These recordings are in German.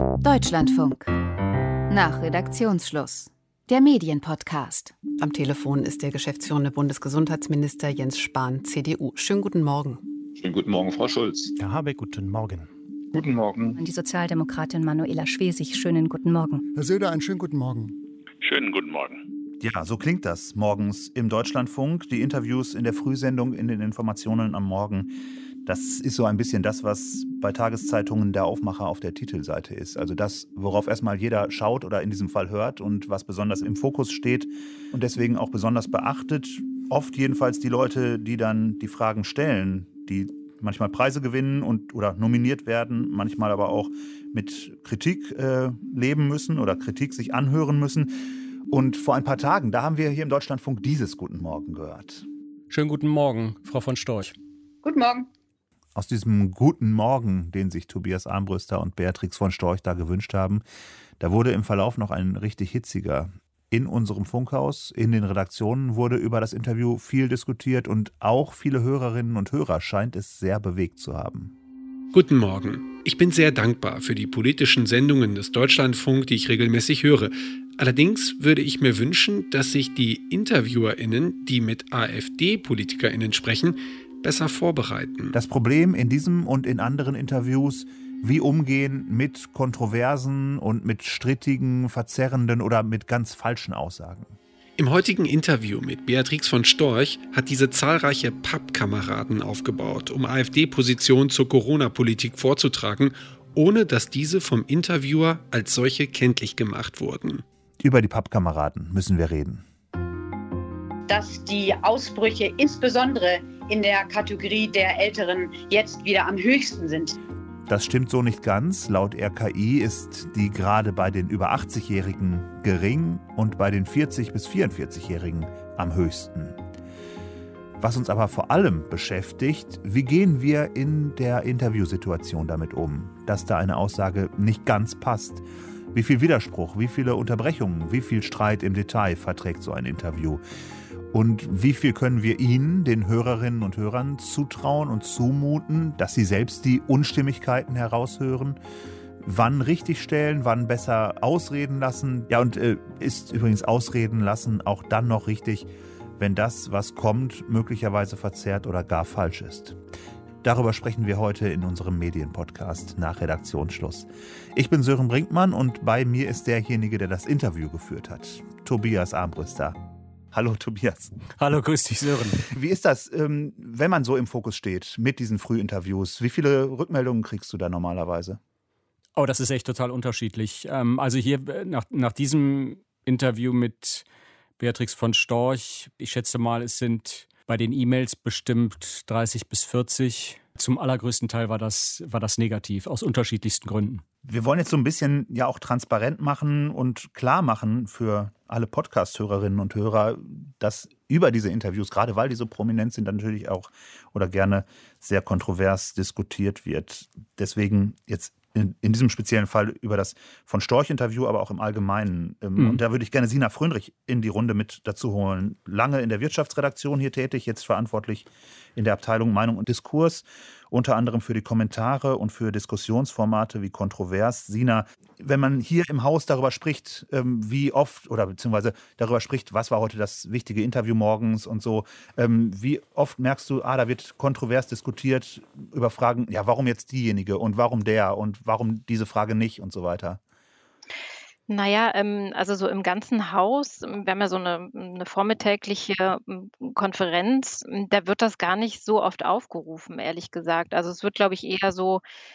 Deutschlandfunk. Nach Redaktionsschluss. Der Medienpodcast. Am Telefon ist der geschäftsführende Bundesgesundheitsminister Jens Spahn, CDU. Schönen guten Morgen. Schönen guten Morgen, Frau Schulz. Herr Habeck, guten Morgen. Guten Morgen. Und die Sozialdemokratin Manuela Schwesig, schönen guten Morgen. Herr Söder, einen schönen guten Morgen. Schönen guten Morgen. Ja, so klingt das morgens im Deutschlandfunk. Die Interviews in der Frühsendung, in den Informationen am Morgen. Das ist so ein bisschen das, was bei Tageszeitungen der Aufmacher auf der Titelseite ist. Also das, worauf erstmal jeder schaut oder in diesem Fall hört und was besonders im Fokus steht und deswegen auch besonders beachtet. Oft jedenfalls die Leute, die dann die Fragen stellen, die manchmal Preise gewinnen oder nominiert werden, manchmal aber auch mit Kritik leben müssen oder Kritik sich anhören müssen. Und vor ein paar Tagen, da haben wir hier im Deutschlandfunk dieses Guten Morgen gehört. Schönen guten Morgen, Frau von Storch. Guten Morgen. Aus diesem Guten Morgen, den sich Tobias Armbruster und Beatrix von Storch da gewünscht haben, da wurde im Verlauf noch ein richtig hitziger. In unserem Funkhaus, in den Redaktionen wurde über das Interview viel diskutiert und auch viele Hörerinnen und Hörer scheint es sehr bewegt zu haben. Guten Morgen. Ich bin sehr dankbar für die politischen Sendungen des Deutschlandfunk, die ich regelmäßig höre. Allerdings würde ich mir wünschen, dass sich die InterviewerInnen, die mit AfD-PolitikerInnen sprechen, besser vorbereiten. Das Problem in diesem und in anderen Interviews: wie umgehen mit kontroversen und mit strittigen, verzerrenden oder mit ganz falschen Aussagen. Im heutigen Interview mit Beatrix von Storch hat diese zahlreiche Pappkameraden aufgebaut, um AfD-Positionen zur Corona-Politik vorzutragen, ohne dass diese vom Interviewer als solche kenntlich gemacht wurden. Über die Pappkameraden müssen wir reden. Dass die Ausbrüche insbesondere in der Kategorie der Älteren jetzt wieder am höchsten sind. Das stimmt so nicht ganz. Laut RKI ist die gerade bei den über 80-Jährigen gering und bei den 40- bis 44-Jährigen am höchsten. Was uns aber vor allem beschäftigt: wie gehen wir in der Interviewsituation damit um, dass da eine Aussage nicht ganz passt? Wie viel Widerspruch, wie viele Unterbrechungen, wie viel Streit im Detail verträgt so ein Interview? Und wie viel können wir Ihnen, den Hörerinnen und Hörern, zutrauen und zumuten, dass Sie selbst die Unstimmigkeiten heraushören? Wann richtigstellen, wann besser ausreden lassen? Ja, und ist übrigens ausreden lassen auch dann noch richtig, wenn das, was kommt, möglicherweise verzerrt oder gar falsch ist? Darüber sprechen wir heute in unserem Medienpodcast nach Redaktionsschluss. Ich bin Sören Brinkmann und bei mir ist derjenige, der das Interview geführt hat, Tobias Armbruster. Hallo Tobias. Hallo, grüß dich Sören. Wie ist das, wenn man so im Fokus steht mit diesen Frühinterviews? Wie viele Rückmeldungen kriegst du da normalerweise? Oh, das ist echt total unterschiedlich. Also hier nach diesem Interview mit Beatrix von Storch, ich schätze mal, es sind bei den E-Mails bestimmt 30 bis 40. Zum allergrößten Teil war das negativ, aus unterschiedlichsten Gründen. Wir wollen jetzt so ein bisschen ja auch transparent machen und klar machen für alle Podcast-Hörerinnen und Hörer, dass über diese Interviews, gerade weil die so prominent sind, dann natürlich auch oder gerne sehr kontrovers diskutiert wird. Deswegen jetzt in diesem speziellen Fall über das von Storch-Interview, aber auch im Allgemeinen. Und da würde ich gerne Sina Fröndrich in die Runde mit dazu holen. Lange in der Wirtschaftsredaktion hier tätig, jetzt verantwortlich in der Abteilung Meinung und Diskurs, unter anderem für die Kommentare und für Diskussionsformate wie Kontrovers. Sina, wenn man hier im Haus darüber spricht, wie oft oder beziehungsweise darüber spricht, was war heute das wichtige Interview morgens und so, wie oft merkst du, da wird kontrovers diskutiert über Fragen, ja, warum jetzt diejenige und warum der und warum diese Frage nicht und so weiter? Naja, also so im ganzen Haus, wir haben ja so eine vormittägliche Konferenz, da wird das gar nicht so oft aufgerufen, ehrlich gesagt. Also es wird, glaube ich, eher so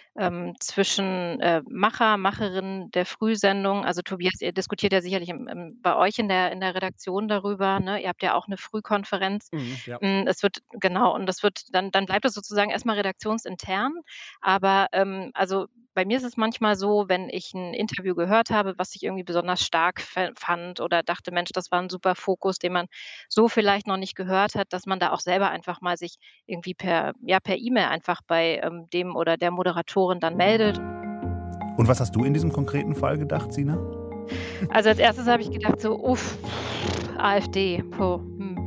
zwischen Macherinnen der Frühsendung. Also Tobias, ihr diskutiert ja sicherlich bei euch in der Redaktion darüber, ne? Ihr habt ja auch eine Frühkonferenz. Ja. Es wird, genau, und das wird, dann bleibt es sozusagen erstmal redaktionsintern. Aber also bei mir ist es manchmal so, wenn ich ein Interview gehört habe, was ich irgendwie besonders stark fand oder dachte: „Mensch, das war ein super Fokus, den man so vielleicht noch nicht gehört hat“, dass man da auch selber einfach mal sich irgendwie per E-Mail einfach bei dem oder der Moderatorin dann meldet. Und was hast du in diesem konkreten Fall gedacht, Sina? Also als erstes habe ich gedacht so: „Uff, AfD, puh,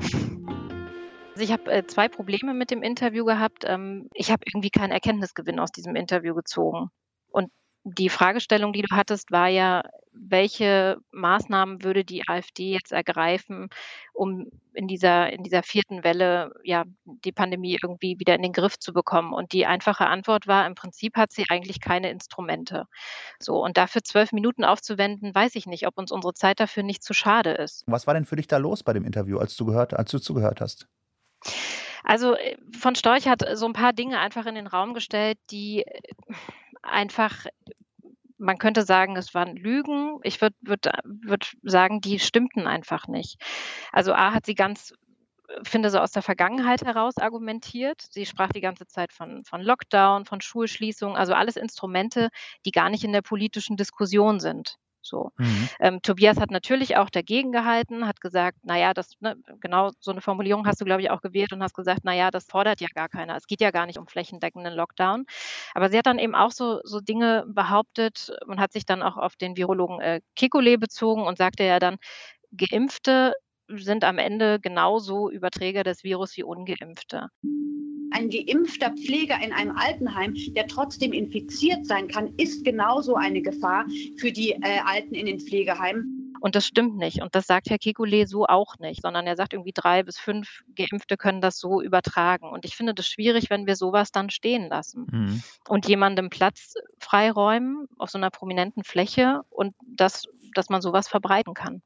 Also ich habe 2 Probleme mit dem Interview gehabt. Ich habe irgendwie keinen Erkenntnisgewinn aus diesem Interview gezogen. Und Die Fragestellung, die du hattest, war ja, welche Maßnahmen würde die AfD jetzt ergreifen, um in dieser 4. Welle, ja, die Pandemie irgendwie wieder in den Griff zu bekommen? Und die einfache Antwort war, im Prinzip hat sie eigentlich keine Instrumente. So, und dafür 12 Minuten aufzuwenden, weiß ich nicht, ob uns unsere Zeit dafür nicht zu schade ist. Was war denn für dich da los bei dem Interview, als du zugehört hast? Also, von Storch hat so ein paar Dinge einfach in den Raum gestellt, die einfach, man könnte sagen, es waren Lügen. Ich würde sagen, die stimmten einfach nicht. Also, A hat sie ganz, finde, so aus der Vergangenheit heraus argumentiert. Sie sprach die ganze Zeit von Lockdown, von Schulschließung, also alles Instrumente, die gar nicht in der politischen Diskussion sind, so. Mhm. Tobias hat natürlich auch dagegen gehalten, hat gesagt: „Na ja, das“, ne, genau so eine Formulierung hast du, glaube ich, auch gewählt und hast gesagt: „Na ja, das fordert ja gar keiner. Es geht ja gar nicht um flächendeckenden Lockdown.“ Aber sie hat dann eben auch so Dinge behauptet und hat sich dann auch auf den Virologen, Kekulé bezogen und sagte ja dann: „Geimpfte sind am Ende genauso Überträger des Virus wie Ungeimpfte.“ Ein geimpfter Pfleger in einem Altenheim, der trotzdem infiziert sein kann, ist genauso eine Gefahr für die Alten in den Pflegeheimen. Und das stimmt nicht. Und das sagt Herr Kekulé so auch nicht, sondern er sagt irgendwie 3 bis 5 Geimpfte können das so übertragen. Und ich finde das schwierig, wenn wir sowas dann stehen lassen Mhm. und jemandem Platz freiräumen auf so einer prominenten Fläche und dass man sowas verbreiten kann.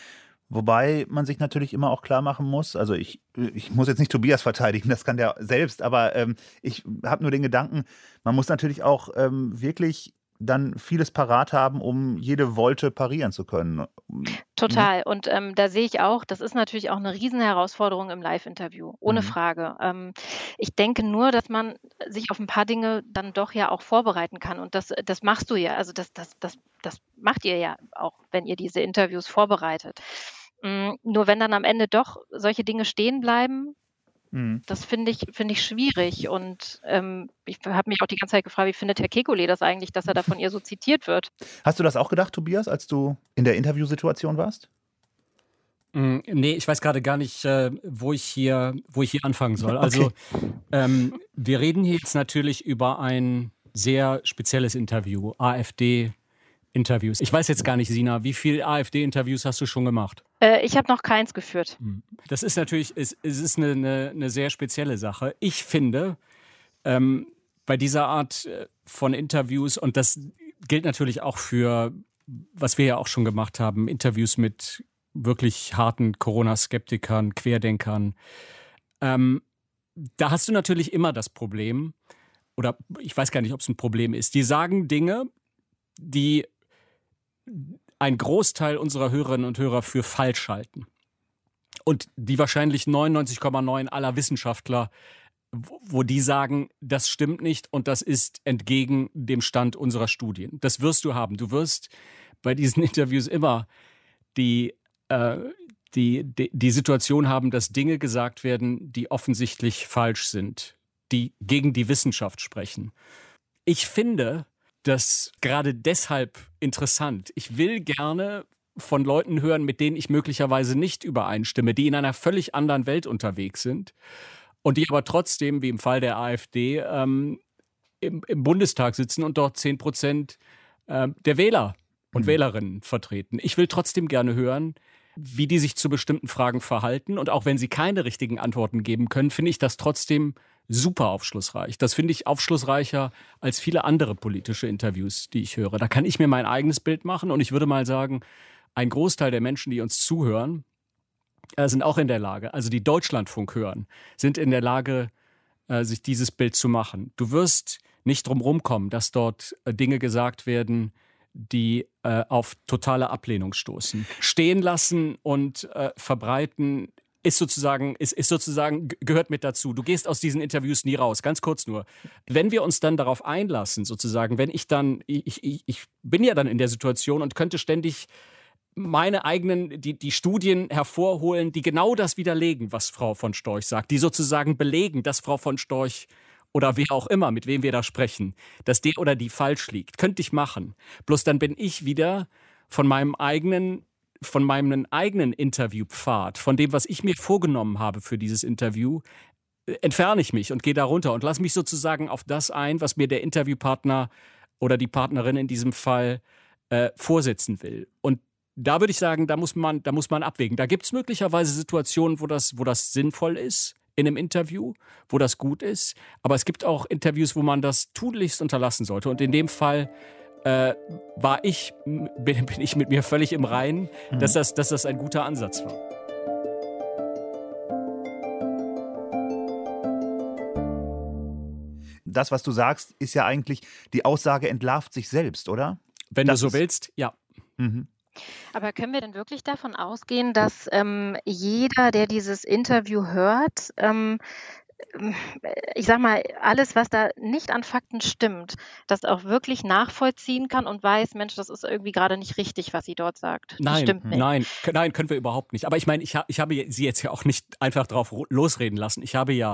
Wobei man sich natürlich immer auch klar machen muss, also ich muss jetzt nicht Tobias verteidigen, das kann der selbst, aber ich habe nur den Gedanken, man muss natürlich auch wirklich dann vieles parat haben, um jede Wolte parieren zu können. Total. Und, da sehe ich auch, das ist natürlich auch 'ne Riesenherausforderung im Live-Interview, ohne Mhm. Frage. Ich denke nur, dass man sich auf 'n paar Dinge dann doch ja auch vorbereiten kann und das machst du ja. Also, das macht ihr ja auch, wenn ihr diese Interviews vorbereitet. Nur wenn dann am Ende doch solche Dinge stehen bleiben, Mhm. das finde ich schwierig und, ich habe mich auch die ganze Zeit gefragt, wie findet Herr Kekulé das eigentlich, dass er da von ihr so zitiert wird? Hast du das auch gedacht, Tobias, als du in der Interviewsituation warst? Ne, ich weiß gerade gar nicht, wo ich hier anfangen soll. Also, wir reden hier jetzt natürlich über ein sehr spezielles Interview, AfD-Interviews. Ich weiß jetzt gar nicht, Sina, wie viele AfD-Interviews hast du schon gemacht? Ich habe noch keins geführt. Das ist natürlich, es ist eine sehr spezielle Sache. Ich finde, bei dieser Art von Interviews, und das gilt natürlich auch für, was wir ja auch schon gemacht haben, Interviews mit wirklich harten Corona-Skeptikern, Querdenkern, da hast du natürlich immer das Problem, oder ich weiß gar nicht, ob es ein Problem ist, die sagen Dinge, die ein Großteil unserer Hörerinnen und Hörer für falsch halten. Und die wahrscheinlich 99,9 aller Wissenschaftler, wo die sagen, das stimmt nicht und das ist entgegen dem Stand unserer Studien. Das wirst du haben. Du wirst bei diesen Interviews immer die Situation haben, dass Dinge gesagt werden, die offensichtlich falsch sind, die gegen die Wissenschaft sprechen. Ich finde das gerade deshalb interessant. Ich will gerne von Leuten hören, mit denen ich möglicherweise nicht übereinstimme, die in einer völlig anderen Welt unterwegs sind und die aber trotzdem, wie im Fall der AfD, im Bundestag sitzen und dort 10% der Wähler und Wählerinnen vertreten. Ich will trotzdem gerne hören, wie die sich zu bestimmten Fragen verhalten. Und auch wenn sie keine richtigen Antworten geben können, finde ich das trotzdem super aufschlussreich. Das finde ich aufschlussreicher als viele andere politische Interviews, die ich höre. Da kann ich mir mein eigenes Bild machen. Und ich würde mal sagen, ein Großteil der Menschen, die uns zuhören, sind auch in der Lage, also die Deutschlandfunk hören, sind in der Lage, sich dieses Bild zu machen. Du wirst nicht drum rumkommen, dass dort Dinge gesagt werden, die auf totale Ablehnung stoßen. Stehen lassen und verbreiten ist sozusagen, gehört mit dazu. Du gehst aus diesen Interviews nie raus. Ganz kurz nur. Wenn wir uns dann darauf einlassen, sozusagen, wenn ich bin ja dann in der Situation und könnte ständig meine eigenen, die Studien hervorholen, die genau das widerlegen, was Frau von Storch sagt, die sozusagen belegen, dass Frau von Storch oder wer auch immer, mit wem wir da sprechen, dass der oder die falsch liegt. Könnte ich machen. Bloß dann bin ich wieder von meinem eigenen Interviewpfad, von dem, was ich mir vorgenommen habe für dieses Interview, entferne ich mich und gehe da runter und lasse mich sozusagen auf das ein, was mir der Interviewpartner oder die Partnerin in diesem Fall vorsitzen will. Und da würde ich sagen, da muss man abwägen. Da gibt es möglicherweise Situationen, wo das sinnvoll ist in einem Interview, wo das gut ist. Aber es gibt auch Interviews, wo man das tunlichst unterlassen sollte. Und in dem Fall bin ich mit mir völlig im Reinen, dass das ein guter Ansatz war. Das, was du sagst, ist ja eigentlich, die Aussage entlarvt sich selbst, oder? Wenn du so willst, ja. Mhm. Aber können wir denn wirklich davon ausgehen, dass jeder, der dieses Interview hört, ich sag mal, alles, was da nicht an Fakten stimmt, das auch wirklich nachvollziehen kann und weiß, Mensch, das ist irgendwie gerade nicht richtig, was sie dort sagt. Das stimmt nicht. Nein, können wir überhaupt nicht. Aber ich meine, ich habe sie jetzt ja auch nicht einfach drauf losreden lassen. Ich habe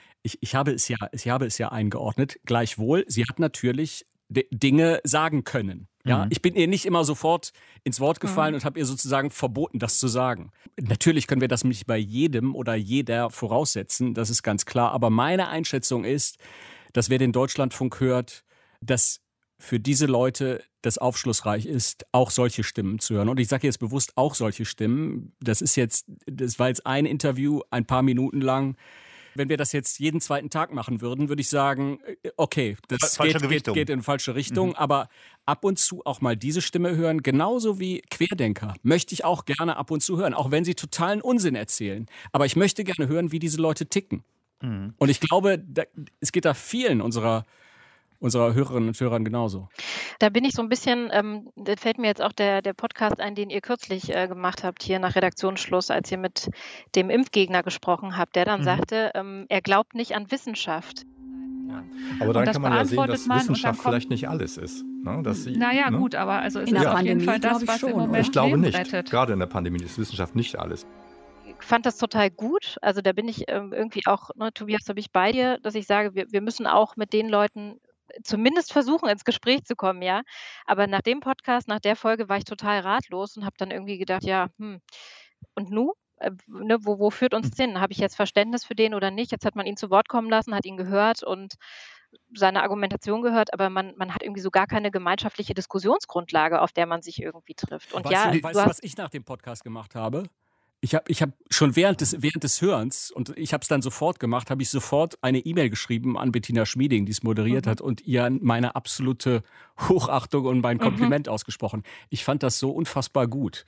es ja eingeordnet. Gleichwohl, sie hat natürlich Dinge sagen können. Ja, ich bin ihr nicht immer sofort ins Wort gefallen und habe ihr sozusagen verboten, das zu sagen. Natürlich können wir das nicht bei jedem oder jeder voraussetzen, das ist ganz klar. Aber meine Einschätzung ist, dass wer den Deutschlandfunk hört, dass für diese Leute das aufschlussreich ist, auch solche Stimmen zu hören. Und ich sage jetzt bewusst auch solche Stimmen. Das war jetzt ein Interview, ein paar Minuten lang. Wenn wir das jetzt jeden zweiten Tag machen würden, würde ich sagen, okay, das geht in eine falsche Richtung. Aber ab und zu auch mal diese Stimme hören, genauso wie Querdenker, möchte ich auch gerne ab und zu hören, auch wenn sie totalen Unsinn erzählen. Aber ich möchte gerne hören, wie diese Leute ticken. Und ich glaube, es geht da vielen unserer Hörerinnen und Hörern genauso. Da bin ich so ein bisschen, da fällt mir jetzt auch der Podcast ein, den ihr kürzlich gemacht habt, hier nach Redaktionsschluss, als ihr mit dem Impfgegner gesprochen habt, der dann sagte, er glaubt nicht an Wissenschaft. Ja. Aber dann kann man ja sehen, dass Wissenschaft vielleicht nicht alles ist. Ne? Gut, aber also ist das auf jeden Fall das, was im Moment ich glaube nicht. rettet. Gerade in der Pandemie ist Wissenschaft nicht alles. Ich fand das total gut. Also da bin ich irgendwie auch, Tobias, da bin ich bei dir, dass ich sage, wir müssen auch mit den Leuten zumindest versuchen, ins Gespräch zu kommen, ja. Aber nach dem Podcast, nach der Folge war ich total ratlos und habe dann irgendwie gedacht, und nu? Wo führt uns das hin? Habe ich jetzt Verständnis für den oder nicht? Jetzt hat man ihn zu Wort kommen lassen, hat ihn gehört und seine Argumentation gehört, aber man hat irgendwie so gar keine gemeinschaftliche Diskussionsgrundlage, auf der man sich irgendwie trifft. Und weißt du, was ich nach dem Podcast gemacht habe? Ich hab schon während des Hörens, und ich habe es dann sofort gemacht, habe ich sofort eine E-Mail geschrieben an Bettina Schmieding, die es moderiert hat, und ihr meine absolute Hochachtung und mein Kompliment ausgesprochen. Ich fand das so unfassbar gut,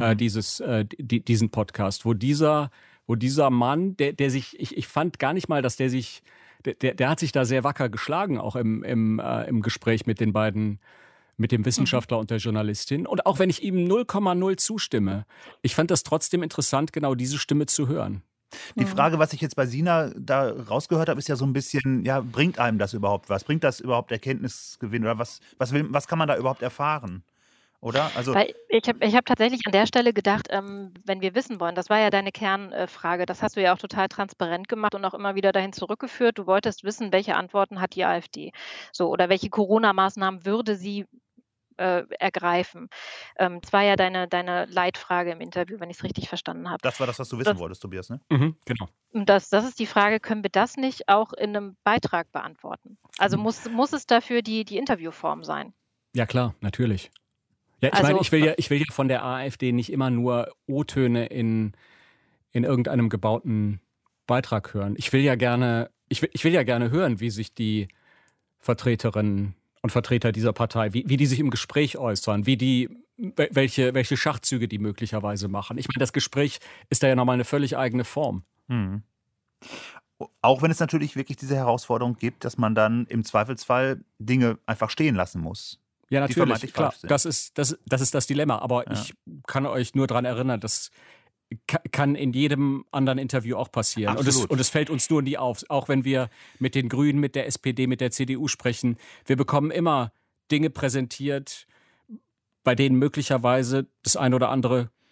diesen Podcast, wo dieser Mann, der sich, ich fand gar nicht mal, dass der hat sich da sehr wacker geschlagen, auch im Gespräch mit den beiden, mit dem Wissenschaftler und der Journalistin. Und auch wenn ich ihm 0,0 zustimme, ich fand das trotzdem interessant, genau diese Stimme zu hören. Die Frage, was ich jetzt bei Sina da rausgehört habe, ist ja so ein bisschen, bringt einem das überhaupt was? Bringt das überhaupt Erkenntnisgewinn? Oder was kann man da überhaupt erfahren? Oder? Also weil ich hab tatsächlich an der Stelle gedacht, wenn wir wissen wollen, das war ja deine Kernfrage, das hast du ja auch total transparent gemacht und auch immer wieder dahin zurückgeführt. Du wolltest wissen, welche Antworten hat die AfD? So, oder welche Corona-Maßnahmen würde sie ergreifen. Das war ja deine Leitfrage im Interview, wenn ich es richtig verstanden habe. Das war das, was du wissen wolltest, Tobias, ne? Genau. Und das ist die Frage, können wir das nicht auch in einem Beitrag beantworten? Also muss es dafür die Interviewform sein? Ja klar, natürlich. Ja, ich meine, ich will ja von der AfD nicht immer nur O-Töne in irgendeinem gebauten Beitrag hören. Ich will ja gerne hören, wie sich die Vertreterinnen und Vertreter dieser Partei, wie die sich im Gespräch äußern, welche Schachzüge die möglicherweise machen. Ich meine, das Gespräch ist da ja nochmal eine völlig eigene Form. Auch wenn es natürlich wirklich diese Herausforderung gibt, dass man dann im Zweifelsfall Dinge einfach stehen lassen muss. Ja, natürlich, klar. Das ist das Dilemma. Aber ich kann euch nur daran erinnern, das kann in jedem anderen Interview auch passieren. Und es fällt uns nur nie auf. Auch wenn wir mit den Grünen, mit der SPD, mit der CDU sprechen. Wir bekommen immer Dinge präsentiert, bei denen möglicherweise das ein oder andere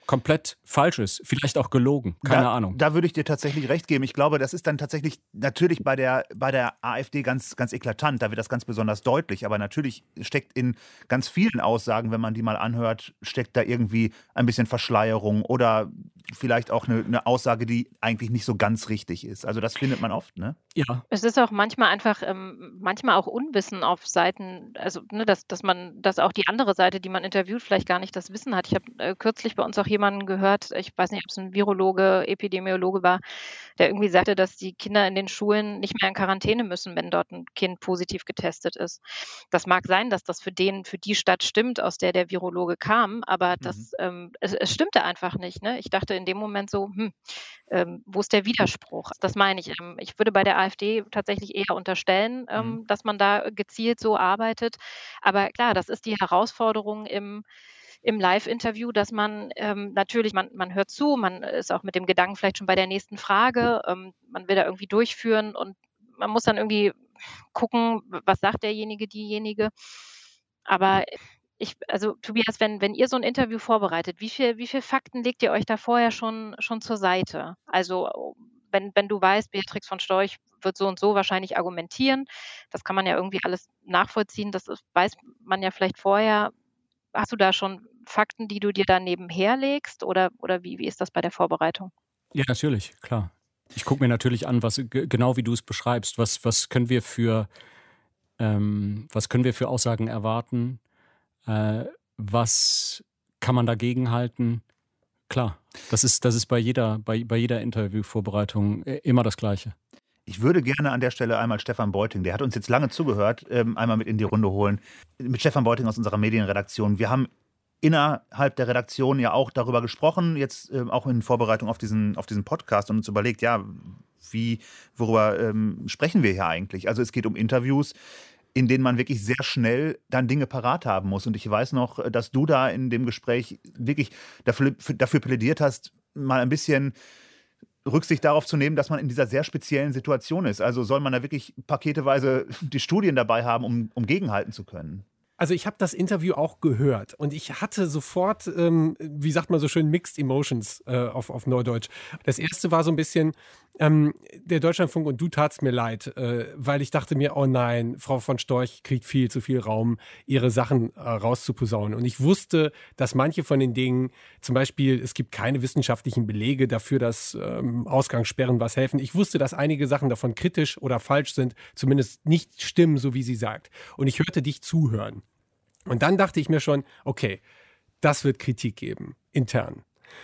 komplett falsch ist, vielleicht auch gelogen, keine Ahnung. Da würde ich dir tatsächlich recht geben. Ich glaube, das ist dann tatsächlich natürlich bei der AfD ganz, ganz eklatant, da wird das ganz besonders deutlich, aber natürlich steckt in ganz vielen Aussagen, wenn man die mal anhört, steckt da irgendwie ein bisschen Verschleierung oder vielleicht auch eine Aussage, die eigentlich nicht so ganz richtig ist. Also das findet man oft, ne? Ja. Es ist auch manchmal einfach, manchmal auch Unwissen auf Seiten, also dass auch die andere Seite, die man interviewt, vielleicht gar nicht das Wissen hat. Ich habe kürzlich bei uns auch jemanden gehört, ich weiß nicht, ob es ein Virologe, Epidemiologe war, der irgendwie sagte, dass die Kinder in den Schulen nicht mehr in Quarantäne müssen, wenn dort ein Kind positiv getestet ist. Das mag sein, dass das für die Stadt stimmt, aus der Virologe kam, aber es stimmte einfach nicht. Ne? Ich dachte in dem Moment so, wo ist der Widerspruch? Das meine ich. Ich würde bei der AfD tatsächlich eher unterstellen, dass man da gezielt so arbeitet. Aber klar, das ist die Herausforderung im Live-Interview, dass man natürlich, man hört zu, man ist auch mit dem Gedanken vielleicht schon bei der nächsten Frage, man will da irgendwie durchführen und man muss dann irgendwie gucken, was sagt derjenige, diejenige. Aber also Tobias, wenn ihr so ein Interview vorbereitet, wie viel Fakten legt ihr euch da vorher schon zur Seite? Also wenn du weißt, Beatrix von Storch wird so und so wahrscheinlich argumentieren, das kann man ja irgendwie alles nachvollziehen, weiß man ja vielleicht vorher. Hast du da schon Fakten, die du dir da nebenher legst oder wie ist das bei der Vorbereitung? Ja, natürlich, klar. Ich gucke mir natürlich an, genau wie du es beschreibst, was können wir für Aussagen erwarten, was kann man dagegen halten? Klar, das ist bei jeder Interviewvorbereitung immer das Gleiche. Ich würde gerne an der Stelle einmal Stefan Beuting, der hat uns jetzt lange zugehört, einmal mit in die Runde holen. Mit Stefan Beuting aus unserer Medienredaktion. Wir haben innerhalb der Redaktion ja auch darüber gesprochen, jetzt auch in Vorbereitung auf diesen Podcast und uns überlegt, ja, worüber sprechen wir hier eigentlich? Also es geht um Interviews, in denen man wirklich sehr schnell dann Dinge parat haben muss. Und ich weiß noch, dass du da in dem Gespräch wirklich dafür plädiert hast, mal ein bisschen Rücksicht darauf zu nehmen, dass man in dieser sehr speziellen Situation ist. Also soll man da wirklich paketeweise die Studien dabei haben, um gegenhalten zu können? Also ich habe das Interview auch gehört und ich hatte sofort, wie sagt man so schön, Mixed Emotions auf Neudeutsch. Das erste war so ein bisschen, der Deutschlandfunk und du tat's mir leid, weil ich dachte mir, oh nein, Frau von Storch kriegt viel zu viel Raum, ihre Sachen rauszuposaunen. Und ich wusste, dass manche von den Dingen, zum Beispiel, es gibt keine wissenschaftlichen Belege dafür, dass Ausgangssperren was helfen. Ich wusste, dass einige Sachen davon kritisch oder falsch sind, zumindest nicht stimmen, so wie sie sagt. Und ich hörte dich zuhören. Und dann dachte ich mir schon, okay, das wird Kritik geben, intern.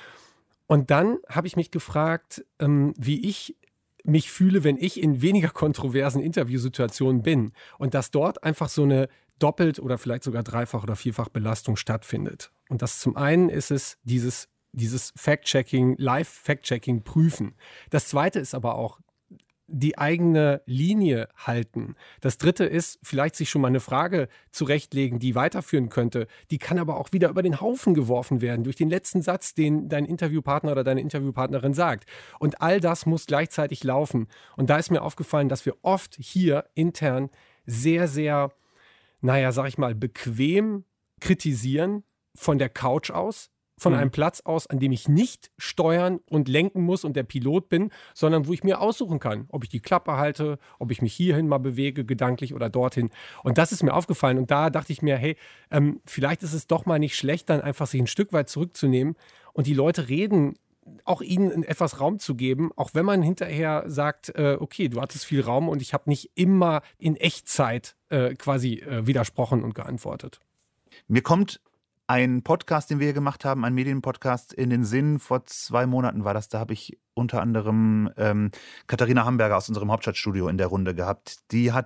Und dann habe ich mich gefragt, wie ich mich fühle, wenn ich in weniger kontroversen Interviewsituationen bin und dass dort einfach so eine doppelt oder vielleicht sogar dreifach oder vierfach Belastung stattfindet. Und das zum einen ist es dieses Fact-Checking, Live-Fact-Checking prüfen. Das zweite ist aber auch die eigene Linie halten. Das dritte ist, vielleicht sich schon mal eine Frage zurechtlegen, die weiterführen könnte. Die kann aber auch wieder über den Haufen geworfen werden durch den letzten Satz, den dein Interviewpartner oder deine Interviewpartnerin sagt. Und all das muss gleichzeitig laufen. Und da ist mir aufgefallen, dass wir oft hier intern sehr, sehr, sag ich mal, bequem kritisieren von der Couch aus, von einem Platz aus, an dem ich nicht steuern und lenken muss und der Pilot bin, sondern wo ich mir aussuchen kann, ob ich die Klappe halte, ob ich mich hierhin mal bewege, gedanklich oder dorthin. Und das ist mir aufgefallen. Und da dachte ich mir, hey, vielleicht ist es doch mal nicht schlecht, dann einfach sich ein Stück weit zurückzunehmen und die Leute reden, auch ihnen etwas Raum zu geben, auch wenn man hinterher sagt, okay, du hattest viel Raum und ich habe nicht immer in Echtzeit quasi widersprochen und geantwortet. Mir kommt ein Podcast, den wir hier gemacht haben, ein Medienpodcast in den Sinn, vor 2 Monaten war das, da habe ich unter anderem Katharina Hamburger aus unserem Hauptstadtstudio in der Runde gehabt.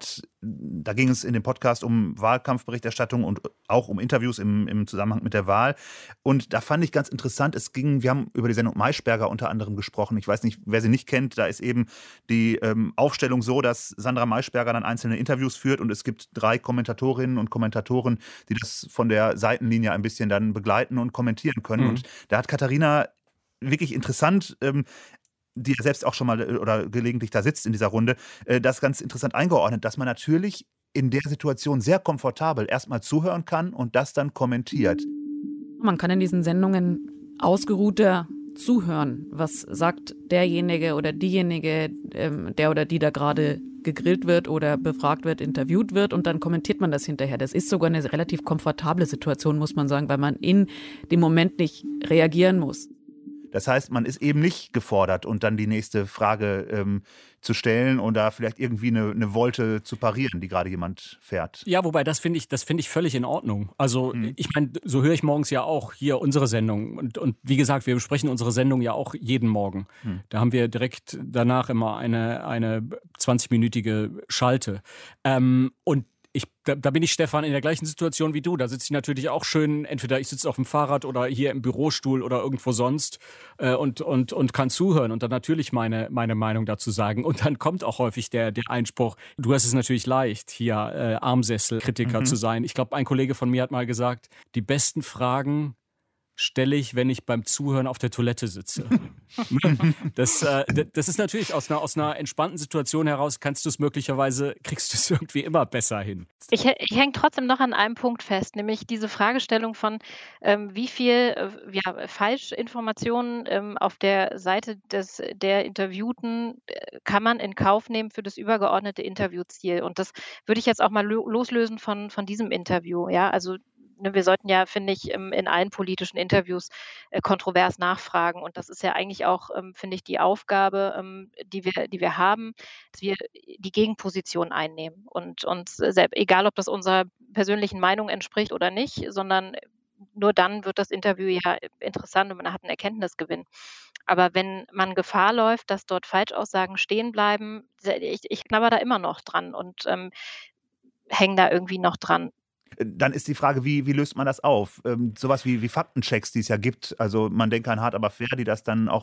Da ging es in dem Podcast um Wahlkampfberichterstattung und auch um Interviews im Zusammenhang mit der Wahl. Und da fand ich ganz interessant, wir haben über die Sendung Maischberger unter anderem gesprochen. Ich weiß nicht, wer sie nicht kennt, da ist eben die Aufstellung so, dass Sandra Maischberger dann einzelne Interviews führt und es gibt 3 Kommentatorinnen und Kommentatoren, die das von der Seitenlinie ein bisschen dann begleiten und kommentieren können. Und da hat Katharina wirklich interessant, die ja selbst auch schon mal oder gelegentlich da sitzt in dieser Runde, das ganz interessant eingeordnet, dass man natürlich in der Situation sehr komfortabel erstmal zuhören kann und das dann kommentiert. Man kann in diesen Sendungen ausgeruhter zuhören. Was sagt derjenige oder diejenige, der oder die da gerade gegrillt wird oder befragt wird, interviewt wird und dann kommentiert man das hinterher. Das ist sogar eine relativ komfortable Situation, muss man sagen, weil man in dem Moment nicht reagieren muss. Das heißt, man ist eben nicht gefordert, und dann die nächste Frage zu stellen und da vielleicht irgendwie eine Wolte zu parieren, die gerade jemand fährt. Ja, wobei das finde ich völlig in Ordnung. Also ich meine, so höre ich morgens ja auch hier unsere Sendung. Und wie gesagt, wir besprechen unsere Sendung ja auch jeden Morgen. Da haben wir direkt danach immer eine 20-minütige Schalte. Und da bin ich, Stefan, in der gleichen Situation wie du. Da sitze ich natürlich auch schön, entweder ich sitze auf dem Fahrrad oder hier im Bürostuhl oder irgendwo sonst und kann zuhören und dann natürlich meine Meinung dazu sagen. Und dann kommt auch häufig der Einspruch, du hast es natürlich leicht, hier Armsessel-Kritiker zu sein. Ich glaube, ein Kollege von mir hat mal gesagt, die besten Fragen stelle ich, wenn ich beim Zuhören auf der Toilette sitze. Das ist natürlich aus einer entspannten Situation heraus, kriegst du es irgendwie immer besser hin. Ich hänge trotzdem noch an einem Punkt fest, nämlich diese Fragestellung von wie viel Falschinformationen auf der Seite der Interviewten kann man in Kauf nehmen für das übergeordnete Interviewziel. Und das würde ich jetzt auch mal loslösen von diesem Interview. Ja, also wir sollten ja, finde ich, in allen politischen Interviews kontrovers nachfragen. Und das ist ja eigentlich auch, finde ich, die Aufgabe, die wir haben, dass wir die Gegenposition einnehmen. Und uns, egal ob das unserer persönlichen Meinung entspricht oder nicht, sondern nur dann wird das Interview ja interessant und man hat einen Erkenntnisgewinn. Aber wenn man Gefahr läuft, dass dort Falschaussagen stehen bleiben, ich knabber da immer noch dran und hänge da irgendwie noch dran. Dann ist die Frage, wie löst man das auf? Sowas wie Faktenchecks, die es ja gibt. Also man denkt an Hart aber fair, die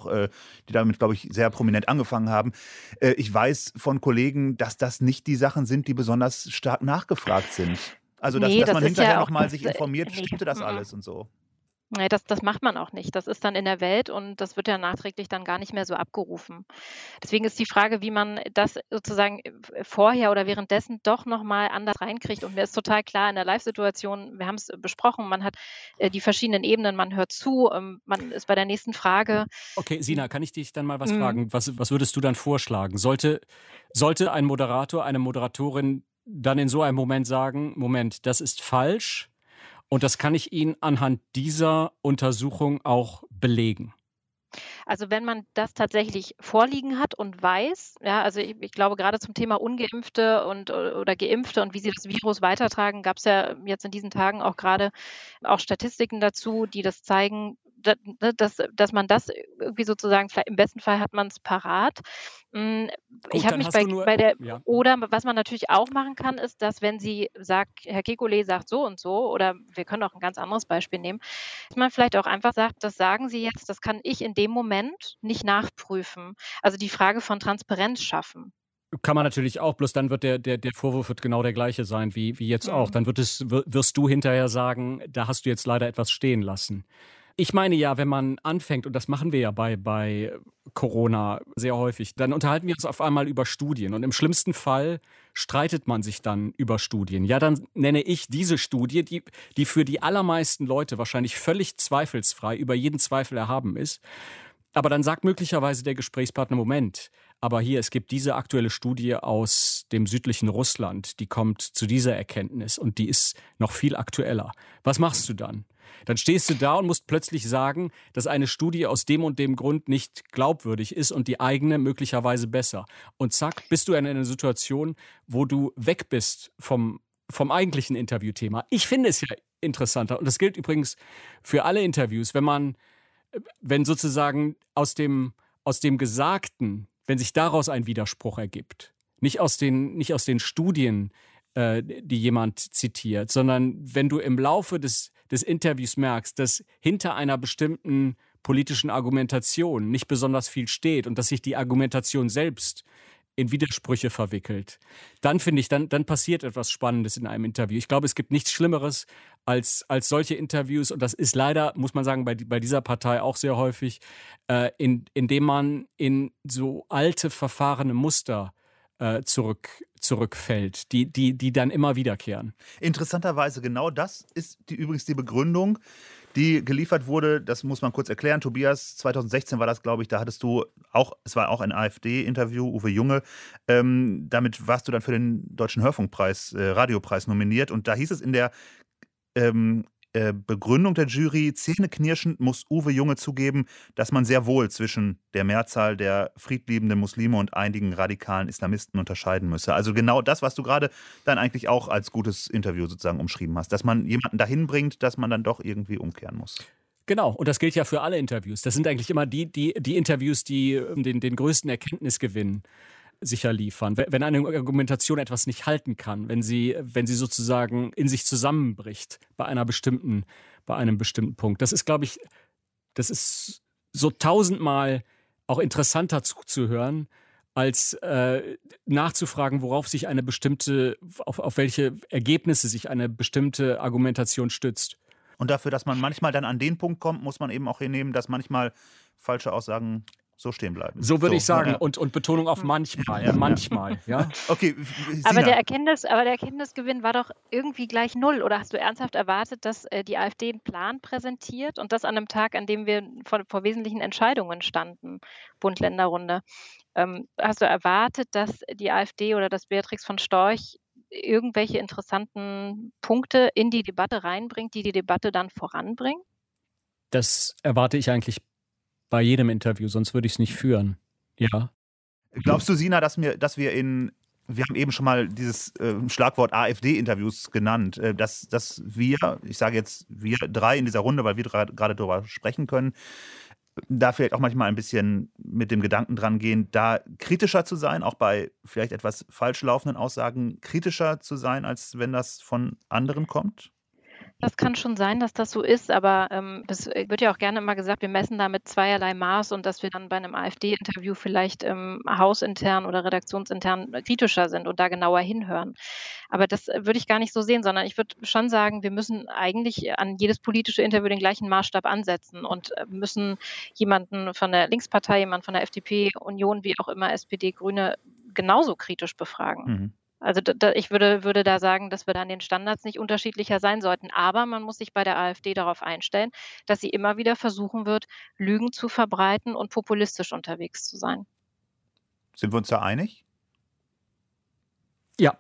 damit, glaube ich, sehr prominent angefangen haben. Ich weiß von Kollegen, dass das nicht die Sachen sind, die besonders stark nachgefragt sind. Also dass man hinterher nochmal sich informiert, stimmte das alles und so. Nee, das macht man auch nicht. Das ist dann in der Welt und das wird ja nachträglich dann gar nicht mehr so abgerufen. Deswegen ist die Frage, wie man das sozusagen vorher oder währenddessen doch nochmal anders reinkriegt. Und mir ist total klar, in der Live-Situation, wir haben es besprochen, man hat die verschiedenen Ebenen, man hört zu, man ist bei der nächsten Frage. Okay, Sina, kann ich dich dann mal was fragen? Was würdest du dann vorschlagen? Sollte ein Moderator, eine Moderatorin dann in so einem Moment sagen, Moment, das ist falsch? Und das kann ich Ihnen anhand dieser Untersuchung auch belegen. Also wenn man das tatsächlich vorliegen hat und weiß, ja, also ich glaube gerade zum Thema Ungeimpfte oder Geimpfte und wie sie das Virus weitertragen, gab es ja jetzt in diesen Tagen auch gerade auch Statistiken dazu, die das zeigen, dass man das irgendwie sozusagen, im besten Fall hat man es parat. Ich habe mich oder was man natürlich auch machen kann, ist, dass wenn sie sagt, Herr Kekulé sagt so und so, oder wir können auch ein ganz anderes Beispiel nehmen, dass man vielleicht auch einfach sagt, das sagen Sie jetzt, das kann ich in dem Moment nicht nachprüfen. Also die Frage von Transparenz schaffen. Kann man natürlich auch, bloß dann wird der Vorwurf wird genau der gleiche sein wie jetzt auch. Dann wirst du hinterher sagen, da hast du jetzt leider etwas stehen lassen. Ich meine ja, wenn man anfängt, und das machen wir ja bei Corona sehr häufig, dann unterhalten wir uns auf einmal über Studien. Und im schlimmsten Fall streitet man sich dann über Studien. Ja, dann nenne ich diese Studie, die für die allermeisten Leute wahrscheinlich völlig zweifelsfrei, über jeden Zweifel erhaben ist. Aber dann sagt möglicherweise der Gesprächspartner, Moment, aber hier, es gibt diese aktuelle Studie aus dem südlichen Russland, die kommt zu dieser Erkenntnis und die ist noch viel aktueller. Was machst du dann? Dann stehst du da und musst plötzlich sagen, dass eine Studie aus dem und dem Grund nicht glaubwürdig ist und die eigene möglicherweise besser. Und zack, bist du in einer Situation, wo du weg bist vom eigentlichen Interviewthema. Ich finde es ja interessanter, und das gilt übrigens für alle Interviews, wenn sozusagen aus dem Gesagten, wenn sich daraus ein Widerspruch ergibt, nicht aus den Studien, die jemand zitiert, sondern wenn du im Laufe des Interviews merkst, dass hinter einer bestimmten politischen Argumentation nicht besonders viel steht und dass sich die Argumentation selbst in Widersprüche verwickelt, dann finde ich, dann passiert etwas Spannendes in einem Interview. Ich glaube, es gibt nichts Schlimmeres als solche Interviews, und das ist leider, muss man sagen, bei dieser Partei auch sehr häufig, indem man in so alte, verfahrene Muster zurückfällt, die dann immer wiederkehren. Interessanterweise genau das ist übrigens die Begründung, die geliefert wurde. Das muss man kurz erklären. Tobias, 2016 war das, glaube ich, da hattest du auch, es war auch ein AfD-Interview, Uwe Junge. Damit warst du dann für den Deutschen Hörfunkpreis, Radiopreis nominiert. Und da hieß es in der Begründung der Jury, zähneknirschend muss Uwe Junge zugeben, dass man sehr wohl zwischen der Mehrzahl der friedliebenden Muslime und einigen radikalen Islamisten unterscheiden müsse. Also genau das, was du gerade dann eigentlich auch als gutes Interview sozusagen umschrieben hast, dass man jemanden dahin bringt, dass man dann doch irgendwie umkehren muss. Genau, und das gilt ja für alle Interviews. Das sind eigentlich immer die Interviews, die den größten Erkenntnisgewinn sicher liefern. Wenn eine Argumentation etwas nicht halten kann, wenn sie sozusagen in sich zusammenbricht bei einem bestimmten Punkt. Das ist, glaube ich, das ist so 1000-mal auch interessanter zuzuhören, als nachzufragen, worauf sich eine bestimmte, auf welche Ergebnisse sich eine bestimmte Argumentation stützt. Und dafür, dass man manchmal dann an den Punkt kommt, muss man eben auch hinnehmen, dass manchmal falsche Aussagen so stehen bleiben. So würde ich sagen. Ja. Und Betonung auf manchmal. Ja. Manchmal. Ja. Okay, aber der Erkenntnisgewinn war doch irgendwie gleich null. Oder hast du ernsthaft erwartet, dass die AfD einen Plan präsentiert und das an einem Tag, an dem wir vor wesentlichen Entscheidungen standen, Bund-Länder-Runde? Hast du erwartet, dass die AfD oder dass Beatrix von Storch irgendwelche interessanten Punkte in die Debatte reinbringt, die Debatte dann voranbringen? Das erwarte ich eigentlich bei jedem Interview, sonst würde ich es nicht führen. Ja. Glaubst du, Sina, dass wir haben eben schon mal dieses Schlagwort AfD-Interviews genannt, dass wir, ich sage jetzt wir drei in dieser Runde, weil wir gerade darüber sprechen können, da vielleicht auch manchmal ein bisschen mit dem Gedanken dran gehen, da kritischer zu sein, auch bei vielleicht etwas falsch laufenden Aussagen, kritischer zu sein, als wenn das von anderen kommt? Das kann schon sein, dass das so ist, aber es wird ja auch gerne immer gesagt, wir messen da mit zweierlei Maß und dass wir dann bei einem AfD-Interview vielleicht hausintern oder redaktionsintern kritischer sind und da genauer hinhören. Aber das würde ich gar nicht so sehen, sondern ich würde schon sagen, wir müssen eigentlich an jedes politische Interview den gleichen Maßstab ansetzen und müssen jemanden von der Linkspartei, jemanden von der FDP, Union, wie auch immer, SPD, Grüne genauso kritisch befragen. Mhm. Also ich würde da sagen, dass wir da an den Standards nicht unterschiedlicher sein sollten. Aber man muss sich bei der AfD darauf einstellen, dass sie immer wieder versuchen wird, Lügen zu verbreiten und populistisch unterwegs zu sein. Sind wir uns da einig? Ja.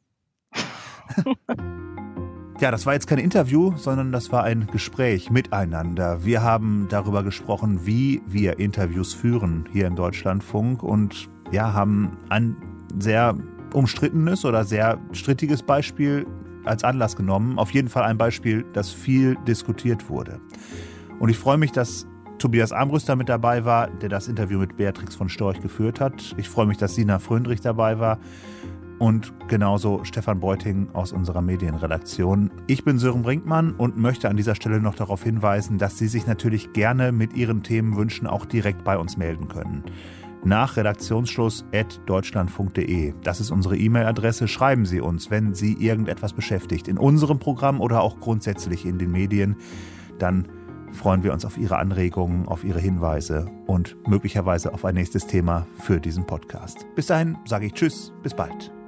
Ja, das war jetzt kein Interview, sondern das war ein Gespräch miteinander. Wir haben darüber gesprochen, wie wir Interviews führen hier im Deutschlandfunk und ja, haben ein sehr umstrittenes oder sehr strittiges Beispiel als Anlass genommen. Auf jeden Fall ein Beispiel, das viel diskutiert wurde. Und ich freue mich, dass Tobias Armbruster mit dabei war, der das Interview mit Beatrix von Storch geführt hat. Ich freue mich, dass Sina Fröndrich dabei war und genauso Stefan Beuting aus unserer Medienredaktion. Ich bin Sören Brinkmann und möchte an dieser Stelle noch darauf hinweisen, dass Sie sich natürlich gerne mit Ihren Themenwünschen auch direkt bei uns melden können. Nach redaktionsschluss@deutschlandfunk.de. Das ist unsere E-Mail-Adresse. Schreiben Sie uns, wenn Sie irgendetwas beschäftigt, in unserem Programm oder auch grundsätzlich in den Medien. Dann freuen wir uns auf Ihre Anregungen, auf Ihre Hinweise und möglicherweise auf ein nächstes Thema für diesen Podcast. Bis dahin sage ich Tschüss, bis bald.